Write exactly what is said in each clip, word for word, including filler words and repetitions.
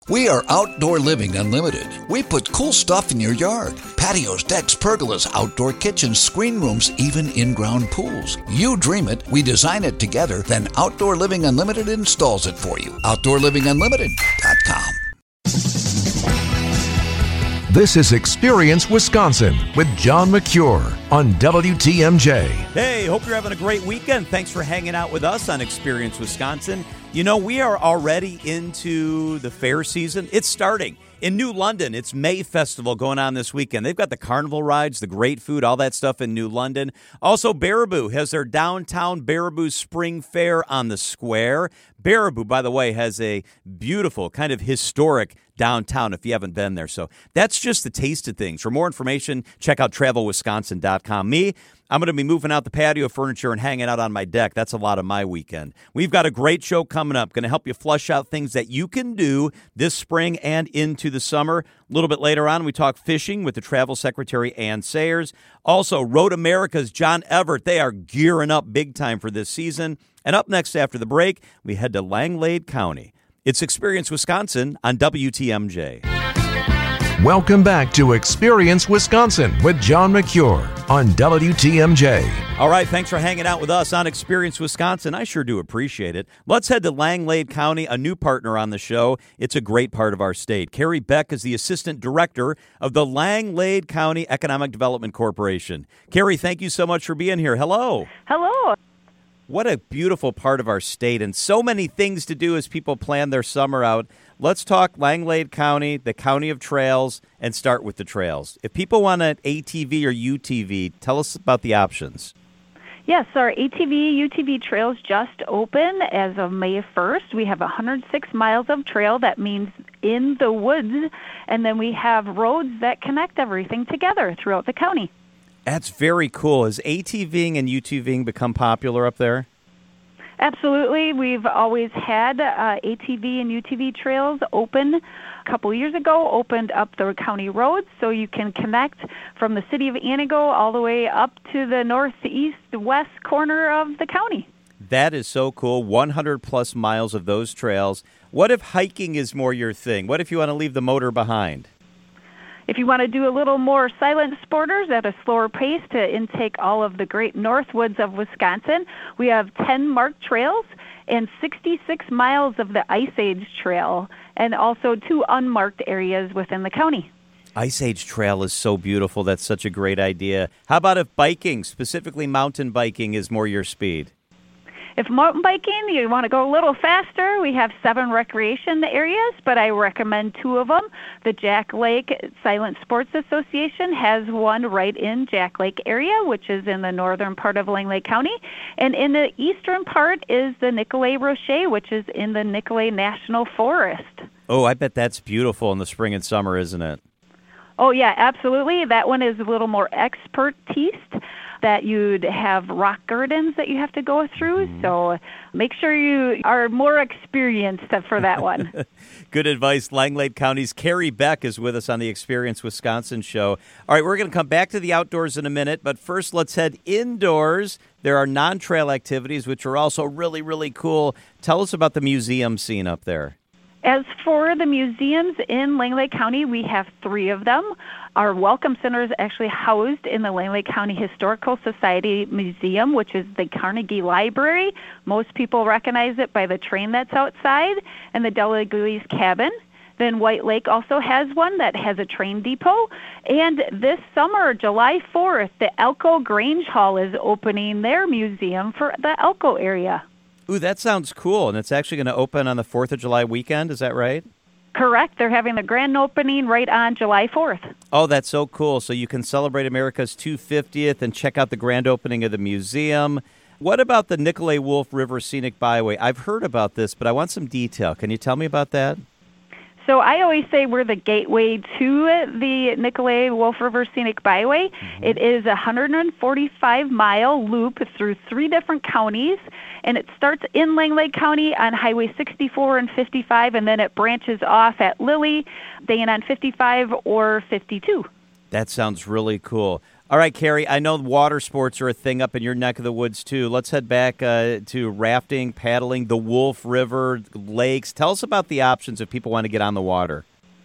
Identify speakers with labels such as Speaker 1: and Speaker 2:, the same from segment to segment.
Speaker 1: We are Outdoor Living Unlimited. We put cool stuff in your yard. Patios, decks, pergolas, outdoor kitchens, screen rooms, even in-ground pools. You dream it, we design it together, then Outdoor Living Unlimited installs it for you. outdoor living unlimited dot com.
Speaker 2: This is Experience Wisconsin with John McCure on W T M J.
Speaker 3: Hey, hope you're having a great weekend. Thanks for hanging out with us on Experience Wisconsin. You know, we are already into the fair season. It's starting. In New London, it's May Festival going on this weekend. They've got the carnival rides, the great food, all that stuff in New London. Also, Baraboo has their downtown Baraboo Spring Fair on the square. Baraboo, by the way, has a beautiful, kind of historic downtown if you haven't been there. So that's just the taste of things. For more information, check out travel wisconsin dot com. Me, I'm going to be moving out the patio furniture and hanging out on my deck. That's a lot of my weekend. We've got a great show coming up. Going to help you flush out things that you can do this spring and into the summer. A little bit later on, we talk fishing with the Travel Secretary, Ann Sayers. Also, Road America's John Everett. They are gearing up big time for this season. And up next after the break, we head to Langlade County. It's Experience Wisconsin on W T M J.
Speaker 2: Welcome back to Experience Wisconsin with John McCure on W T M J.
Speaker 3: All right, thanks for hanging out with us on Experience Wisconsin. I sure do appreciate it. Let's head to Langlade County, a new partner on the show. It's a great part of our state. Carrie Beck is the Assistant Director of the Langlade County Economic Development Corporation. Carrie, thank you so much for being here. Hello.
Speaker 4: Hello.
Speaker 3: What a beautiful part of our state, and so many things to do as people plan their summer out. Let's talk Langlade County, the County of Trails, and start with the trails. If people want an A T V or U T V, tell us about the options.
Speaker 4: Yes, our A T V, U T V trails just opened as of May first. We have one hundred six miles of trail. That means in the woods, and then we have roads that connect everything together throughout the county.
Speaker 3: That's very cool. Has ATVing and UTVing become popular up there?
Speaker 4: Absolutely. We've always had uh, A T V and U T V trails open. A couple years ago, opened up the county roads so you can connect from the city of Antigo all the way up to the northeast, west corner of the county.
Speaker 3: That is so cool. one hundred plus miles of those trails. What if hiking is more your thing? What if you want to leave the motor behind?
Speaker 4: If you want to do a little more silent sporters at a slower pace to intake all of the great north woods of Wisconsin, we have ten marked trails and sixty-six miles of the Ice Age Trail, and also two unmarked areas within the county.
Speaker 3: Ice Age Trail is so beautiful. That's such a great idea. How about if biking, specifically mountain biking, is more your speed?
Speaker 4: If mountain biking, you want to go a little faster, we have seven recreation areas, but I recommend two of them. The Jack Lake Silent Sports Association has one right in Jack Lake area, which is in the northern part of Langlade County. And in the eastern part is the Nicolet Rocher, which is in the Nicolet National Forest.
Speaker 3: Oh, I bet that's beautiful in the spring and summer, isn't it?
Speaker 4: Oh, yeah, absolutely. That one is a little more expertise, that you'd have rock gardens that you have to go through. Mm-hmm. So make sure you are more experienced for that one.
Speaker 3: Good advice. Langlade County's Carrie Beck is with us on the Experience Wisconsin show. All right, we're going to come back to the outdoors in a minute, but first let's head indoors. There are non-trail activities, which are also really, really cool. Tell us about the museum scene up there.
Speaker 4: As for the museums in Langlade County, we have three of them. Our Welcome Center is actually housed in the Langlade County Historical Society Museum, which is the Carnegie Library. Most people recognize it by the train that's outside, and the Delaguise Cabin. Then White Lake also has one that has a train depot. And this summer, July fourth, the Elko Grange Hall is opening their museum for the Elko area.
Speaker 3: Ooh, that sounds cool. And it's actually going to open on the fourth of July weekend. Is that right?
Speaker 4: Correct. They're having the grand opening right on July fourth.
Speaker 3: Oh, that's so cool. So you can celebrate America's two hundred fiftieth and check out the grand opening of the museum. What about the Nicolet Wolf River Scenic Byway? I've heard about this, but I want some detail. Can you tell me about that?
Speaker 4: So I always say we're the gateway to the Nicolet Wolf River Scenic Byway. Mm-hmm. It is a one hundred forty-five mile loop through three different counties, and it starts in Langlade County on Highway sixty-four and fifty-five, and then it branches off at Lilly, staying on fifty-five or fifty-two.
Speaker 3: That sounds really cool. All right, Carrie, I know water sports are a thing up in your neck of the woods, too. Let's head back uh, to rafting, paddling, the Wolf River, lakes. Tell us about the options if people want to get on the water.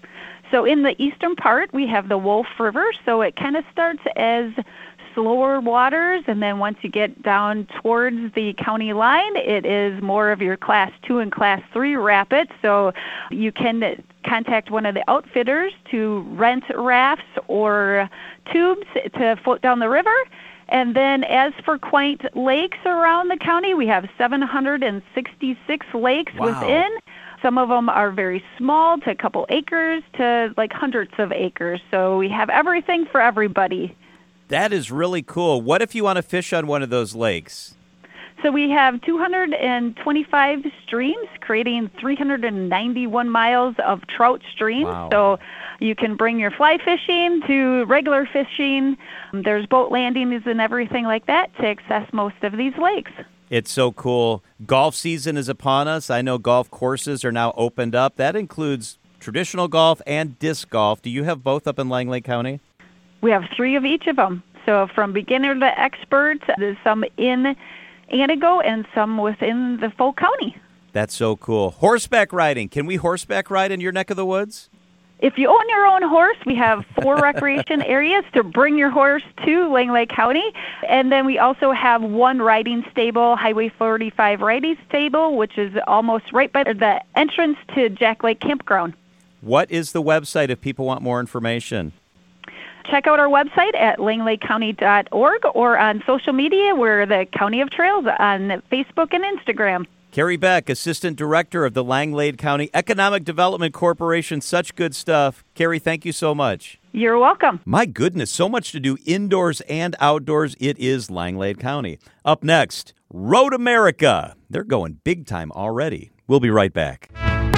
Speaker 4: So in the eastern part, we have the Wolf River. So it kind of starts as slower waters, and then once you get down towards the county line, it is more of your class two and class three rapids. So you can contact one of the outfitters to rent rafts or tubes to float down the river. And then as for quaint lakes around the county, we have seven hundred sixty-six lakes
Speaker 3: Wow.
Speaker 4: within. Some of them are very small, to a couple acres, to like hundreds of acres. So we have everything for everybody.
Speaker 3: That is really cool. What if you want to fish on one of those lakes?
Speaker 4: So we have two hundred twenty-five streams, creating three hundred ninety-one miles of trout streams.
Speaker 3: Wow.
Speaker 4: So you can bring your fly fishing to regular fishing. There's boat landings and everything like that to access most of these lakes.
Speaker 3: It's so cool. Golf season is upon us. I know golf courses are now opened up. That includes traditional golf and disc golf. Do you have both up in Langley County?
Speaker 4: We have three of each of them. So from beginner to expert, there's some in Antigo and some within the full county.
Speaker 3: That's so cool. Horseback riding. Can we horseback ride in your neck of the woods?
Speaker 4: If you own your own horse, we have four recreation areas to bring your horse to Langley County. And then we also have one riding stable, Highway forty-five riding stable, which is almost right by the entrance to Jack Lake Campground.
Speaker 3: What is the website if people want more information?
Speaker 4: Check out our website at langley county dot org or on social media. We're the County of Trails on Facebook and Instagram.
Speaker 3: Carrie Beck, Assistant Director of the Langlade County Economic Development Corporation. Such good stuff. Carrie, thank you so much.
Speaker 4: You're welcome.
Speaker 3: My goodness, so much to do indoors and outdoors. It is Langlade County. Up next, Road America. They're going big time already. We'll be right back.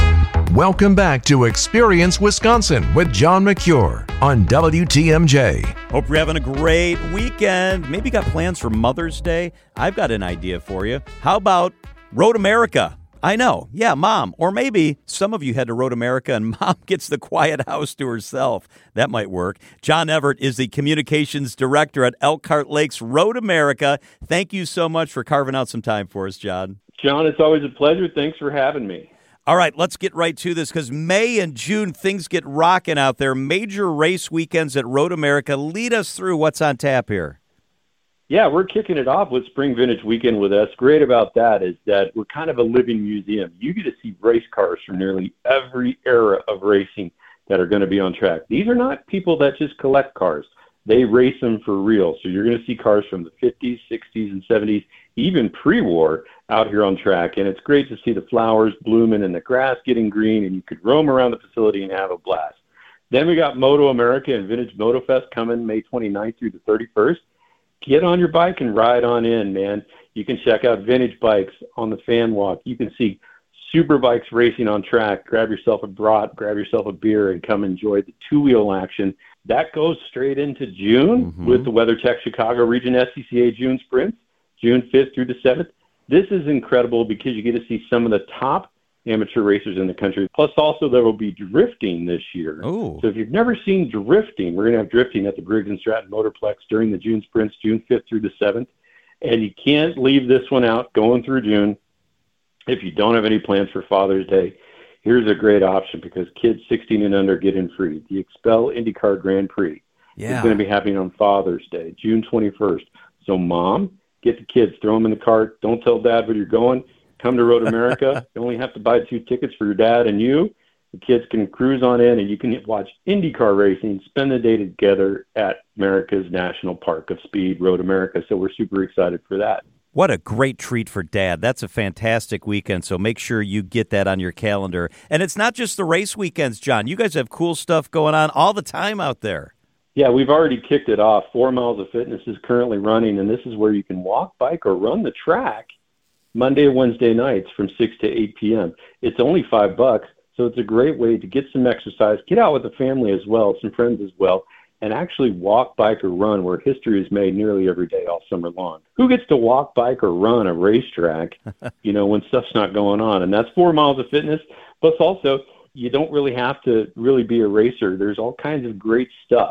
Speaker 2: Welcome back to Experience Wisconsin with John McCure on W T M J.
Speaker 3: Hope you're having a great weekend. Maybe you got plans for Mother's Day. I've got an idea for you. How about Road America? I know. Yeah, Mom. Or maybe some of you head to Road America and Mom gets the quiet house to herself. That might work. John Everett is the Communications Director at Elkhart Lakes Road America. Thank you so much for carving out some time for us, John.
Speaker 5: John, it's always a pleasure. Thanks for having me.
Speaker 3: All right, let's get right to this because May and June, things get rocking out there. Major race weekends at Road America. Lead us through what's on tap here.
Speaker 5: Yeah, we're kicking it off with Spring Vintage Weekend with us. Great about that is that we're kind of a living museum. You get to see race cars from nearly every era of racing that are going to be on track. These are not people that just collect cars. They race them for real. So you're going to see cars from the fifties, sixties, and seventies, even pre-war, out here on track. And it's great to see the flowers blooming and the grass getting green, and you could roam around the facility and have a blast. Then we got Moto America and Vintage Moto Fest coming May twenty-ninth through the thirty-first. Get on your bike and ride on in, man. You can check out vintage bikes on the fan walk. You can see super bikes racing on track. Grab yourself a brat, grab yourself a beer, and come enjoy the two-wheel action. That goes straight into June mm-hmm. with the WeatherTech Chicago Region S C C A June Sprints, June fifth through the seventh. This is incredible because you get to see some of the top amateur racers in the country. Plus, also, there will be drifting this year.
Speaker 3: Ooh.
Speaker 5: So if you've never seen drifting, we're going to have drifting at the Briggs and Stratton Motorplex during the June Sprints, June fifth through the seventh. And you can't leave this one out going through June if you don't have any plans for Father's Day. Here's a great option because kids sixteen and under get in free. The Expel IndyCar Grand Prix
Speaker 3: yeah.
Speaker 5: is going to be happening on Father's Day, June twenty-first. So, Mom, get the kids, throw them in the cart. Don't tell Dad where you're going. Come to Road America. You only have to buy two tickets for your dad and you. The kids can cruise on in, and you can watch IndyCar racing, spend the day together at America's National Park of Speed, Road America. So we're super excited for that.
Speaker 3: What a great treat for Dad. That's a fantastic weekend, so make sure you get that on your calendar. And it's not just the race weekends, John. You guys have cool stuff going on all the time out there.
Speaker 5: Yeah, we've already kicked it off. Four Miles of Fitness is currently running, and this is where you can walk, bike, or run the track Monday and Wednesday nights from six to eight p.m. It's only five bucks, so it's a great way to get some exercise, get out with the family as well, some friends as well, and actually walk, bike, or run where history is made nearly every day all summer long. Who gets to walk, bike, or run a racetrack, you know, when stuff's not going on? And that's Four Miles of Fitness. Plus also, you don't really have to really be a racer. There's all kinds of great stuff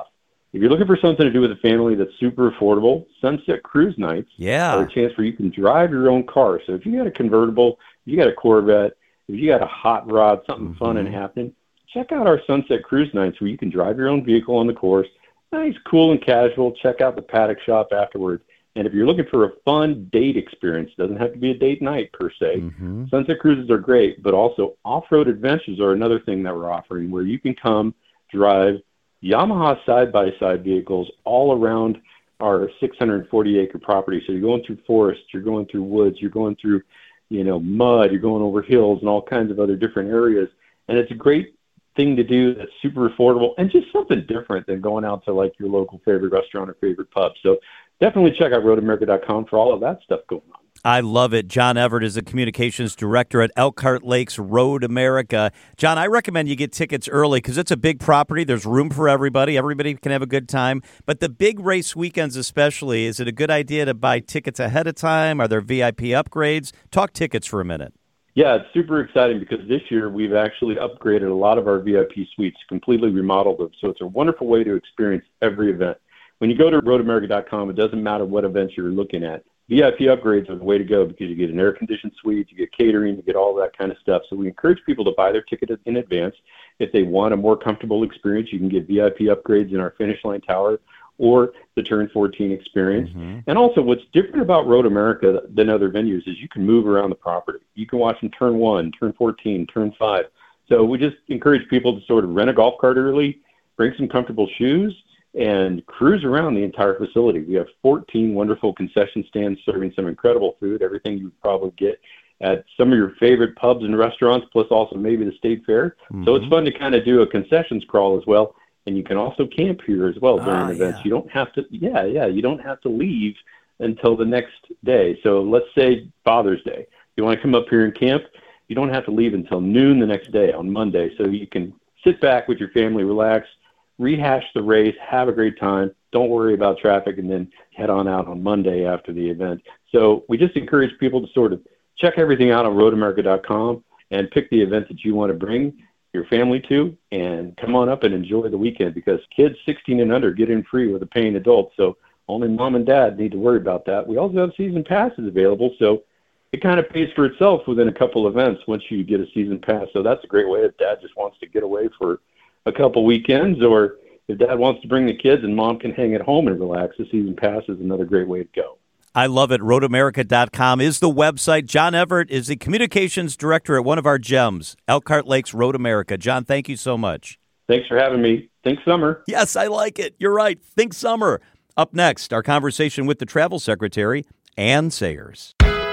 Speaker 5: If you're looking for something to do with a family that's super affordable, Sunset Cruise Nights
Speaker 3: Yeah.
Speaker 5: are a chance where you can drive your own car. So if you got a convertible, if you got a Corvette, if you got a hot rod, something
Speaker 3: Mm-hmm.
Speaker 5: fun and happening, check out our Sunset Cruise Nights where you can drive your own vehicle on the course. Nice, cool, and casual. Check out the paddock shop afterwards. And if you're looking for a fun date experience, it doesn't have to be a date night per se.
Speaker 3: Mm-hmm.
Speaker 5: Sunset Cruises are great, but also off-road adventures are another thing that we're offering where you can come drive Yamaha side-by-side vehicles all around our six hundred forty acre property. So you're going through forests, you're going through woods, you're going through, you know, mud, you're going over hills and all kinds of other different areas. And it's a great thing to do that's super affordable and just something different than going out to like your local favorite restaurant or favorite pub. So definitely check out road america dot com for all of that stuff going on.
Speaker 3: I love it. John Everett is the communications director at Elkhart Lakes Road America. John, I recommend you get tickets early because it's a big property. There's room for everybody. Everybody can have a good time. But the big race weekends especially, is it a good idea to buy tickets ahead of time? Are there V I P upgrades? Talk tickets for a minute.
Speaker 5: Yeah, it's super exciting because this year we've actually upgraded a lot of our V I P suites, completely remodeled them. So it's a wonderful way to experience every event. When you go to road america dot com, it doesn't matter what events you're looking at. V I P upgrades are the way to go because you get an air-conditioned suite, you get catering, you get all that kind of stuff. So we encourage people to buy their ticket in advance. If they want a more comfortable experience, you can get V I P upgrades in our Finish Line Tower or the Turn fourteen experience. Mm-hmm. And also what's different about Road America than other venues is you can move around the property. You can watch them Turn one, Turn fourteen, Turn five. So we just encourage people to sort of rent a golf cart early, bring some comfortable shoes, and cruise around the entire facility. We have fourteen wonderful concession stands serving some incredible food, everything you would probably get at some of your favorite pubs and restaurants, plus also maybe the state fair. Mm-hmm. So it's fun to kind of do a concessions crawl as well. And you can also camp here as well during ah, events. Yeah. You don't have to, yeah, yeah, you don't have to leave until the next day. So let's say Father's Day. You want to come up here and camp, you don't have to leave until noon the next day on Monday. So you can sit back with your family, relax, rehash the race, have a great time. Don't worry about traffic, and then head on out on Monday after the event. So we just encourage people to sort of check everything out on road america dot com and pick the event that you want to bring your family to, and come on up and enjoy the weekend because kids sixteen and under get in free with a paying adult. So only mom and dad need to worry about that. We also have season passes available, so it kind of pays for itself within a couple events once you get a season pass. So that's a great way if dad just wants to get away for a couple weekends, or if dad wants to bring the kids and mom can hang at home and relax, the season pass is another great way to go.
Speaker 3: I love it. road america dot com is the website. John Everett is the communications director at one of our gems, Elkhart Lakes Road America. John, thank you so much.
Speaker 5: Thanks for having me. Think summer.
Speaker 3: Yes, I like it. You're right. Think summer. Up next, our conversation with the travel secretary, Ann Sayers.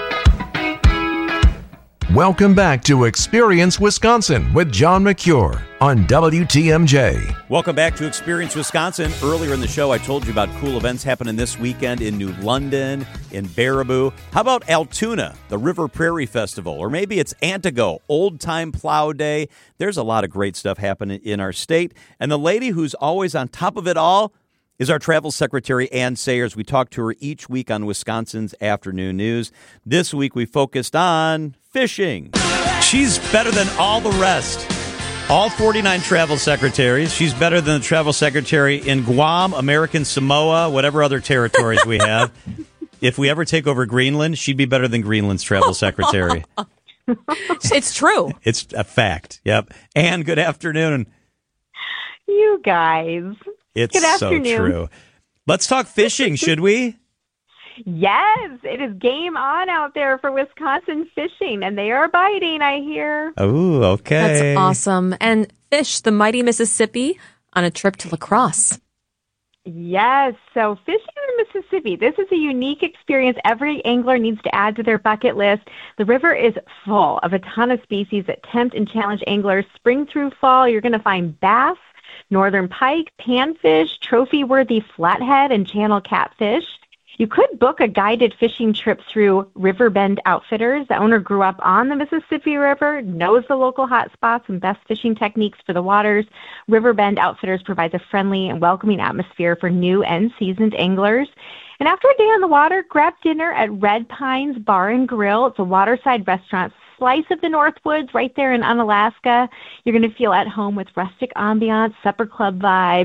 Speaker 2: Welcome back to Experience Wisconsin with John McCure on W T M J.
Speaker 3: Welcome back to Experience Wisconsin. Earlier in the show, I told you about cool events happening this weekend in New London, in Baraboo. How about Altoona, the River Prairie Festival? Or maybe it's Antigo, Old Time Plow Day. There's a lot of great stuff happening in our state. And the lady who's always on top of it all is our travel secretary, Ann Sayers. We talk to her each week on Wisconsin's Afternoon News. This week we focused on fishing. She's better than all the rest. All forty-nine travel secretaries. She's better than the travel secretary in Guam, American Samoa, whatever other territories we have. If we ever take over Greenland, she'd be better than Greenland's travel secretary.
Speaker 6: It's true.
Speaker 3: It's a fact. Yep. Ann, good afternoon.
Speaker 7: You guys.
Speaker 3: It's
Speaker 7: Good afternoon.
Speaker 3: So true. Let's talk fishing, should we?
Speaker 7: Yes, it is game on out there for Wisconsin fishing, and they are biting, I hear.
Speaker 3: Oh, okay.
Speaker 6: That's awesome. And fish the mighty Mississippi on a trip to La Crosse.
Speaker 7: Yes, so fishing in the Mississippi, this is a unique experience every angler needs to add to their bucket list. The river is full of a ton of species that tempt and challenge anglers. Spring through fall, you're going to find bass, northern pike, panfish, trophy-worthy flathead, and channel catfish. You could book a guided fishing trip through Riverbend Outfitters. The owner grew up on the Mississippi River, knows the local hot spots and best fishing techniques for the waters. Riverbend Outfitters provides a friendly and welcoming atmosphere for new and seasoned anglers. And after a day on the water, grab dinner at Red Pines Bar and Grill. It's a waterside restaurant, slice of the Northwoods right there in Unalaska. You're going to feel at home with rustic ambiance, supper club vibes.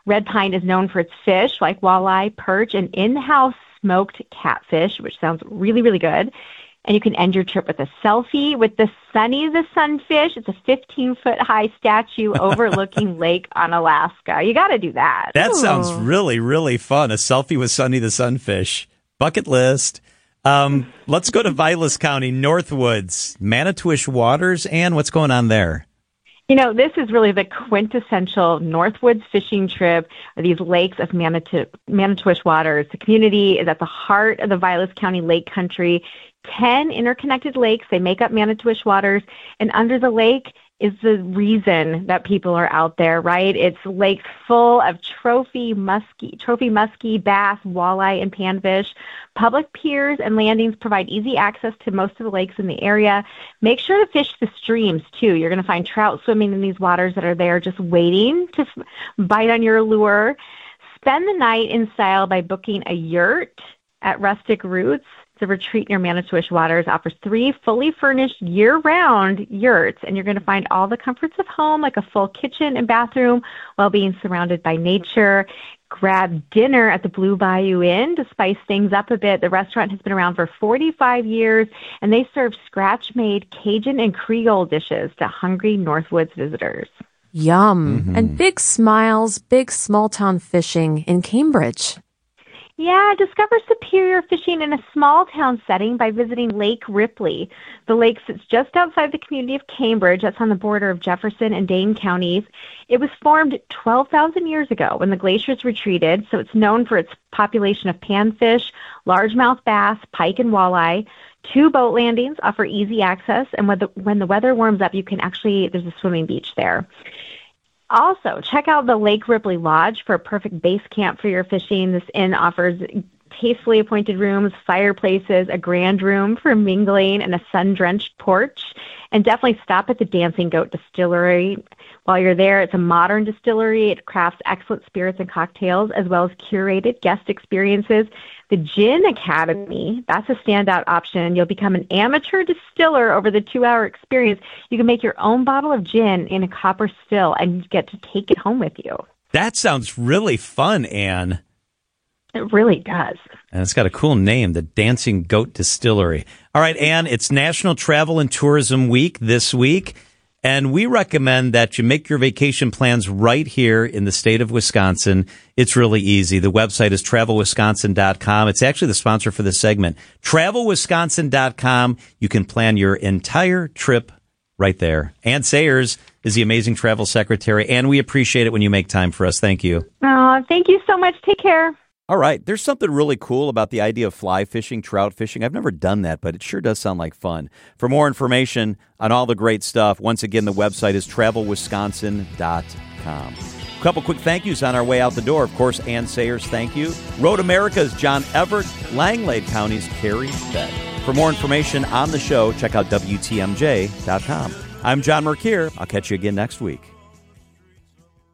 Speaker 7: Red Pine is known for its fish like walleye, perch, and in-house smoked catfish, which sounds really, really good. And you can end your trip with a selfie with the Sunny the Sunfish. It's a fifteen-foot high statue overlooking Lake Onalaska. You got to do that.
Speaker 3: That
Speaker 7: Ooh.
Speaker 3: sounds really, really fun. A selfie with Sunny the Sunfish. Bucket list. Um, let's go to Vilas County, Northwoods, Manitowish Waters. And what's going on there?
Speaker 7: You know, this is really the quintessential Northwoods fishing trip, these lakes of Manito- Manitowish Waters. The community is at the heart of the Vilas County Lake Country. Ten interconnected lakes, they make up Manitowish Waters, and under the lake is the reason that people are out there, right? It's lakes full of trophy muskie, trophy muskie, bass, walleye, and panfish. Public piers and landings provide easy access to most of the lakes in the area. Make sure to fish the streams, too. You're going to find trout swimming in these waters that are there just waiting to f- bite on your lure. Spend the night in style by booking a yurt at Rustic Roots. The retreat near Manitowish Waters offers three fully furnished year-round yurts, and you're going to find all the comforts of home, like a full kitchen and bathroom, while being surrounded by nature. Grab dinner at the Blue Bayou Inn to spice things up a bit. The restaurant has been around for forty-five years, and they serve scratch-made Cajun and Creole dishes to hungry Northwoods visitors.
Speaker 6: Yum.
Speaker 3: Mm-hmm.
Speaker 6: And big smiles, big small-town fishing in Cambridge.
Speaker 7: Yeah, discover superior fishing in a small-town setting by visiting Lake Ripley. The lake sits just outside the community of Cambridge. That's on the border of Jefferson and Dane counties. It was formed twelve thousand years ago when the glaciers retreated, so it's known for its population of panfish, largemouth bass, pike, and walleye. Two boat landings offer easy access, and when the, when the weather warms up, you can actually, there's a swimming beach there. Also, check out the Lake Ripley Lodge for a perfect base camp for your fishing. This inn offers tastefully appointed rooms, fireplaces, a grand room for mingling, and a sun-drenched porch. And definitely stop at the Dancing Goat Distillery. While you're there, it's a modern distillery. It crafts excellent spirits and cocktails, as well as curated guest experiences. The Gin Academy, that's a standout option. You'll become an amateur distiller over the two-hour experience. You can make your own bottle of gin in a copper still and get to take it home with you.
Speaker 3: That sounds really fun, Anne.
Speaker 7: It really does.
Speaker 3: And it's got a cool name, the Dancing Goat Distillery. All right, Anne, it's National Travel and Tourism Week this week, and we recommend that you make your vacation plans right here in the state of Wisconsin. It's really easy. The website is travel wisconsin dot com. It's actually the sponsor for this segment. travel wisconsin dot com. You can plan your entire trip right there. Anne Sayers is the amazing travel secretary, and we appreciate it when you make time for us. Thank you.
Speaker 7: Oh, thank you so much. Take care.
Speaker 3: All right. There's something really cool about the idea of fly fishing, trout fishing. I've never done that, but it sure does sound like fun. For more information on all the great stuff, once again, the website is travel wisconsin dot com. A couple quick thank yous on our way out the door. Of course, Anne Sayers, thank you. Road America's John Everett, Langlade County's Carrie Beck. For more information on the show, check out W T M J dot com. I'm John Mercure. I'll catch you again next week.